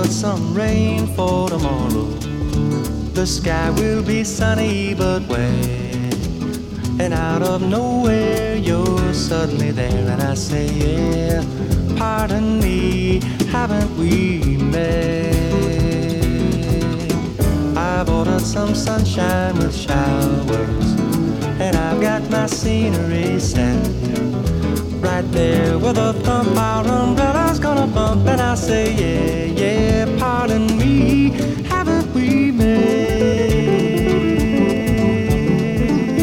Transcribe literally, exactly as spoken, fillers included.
ordered some rain for tomorrow. The sky will be sunny but wet. And out of nowhere you're suddenly there. And I say, yeah, pardon me, haven't we met? I've ordered some sunshine with showers, and I've got my scenery set. Right there with a thump, our umbrella's gonna bump. And I say, yeah, yeah, pardon me, haven't we met?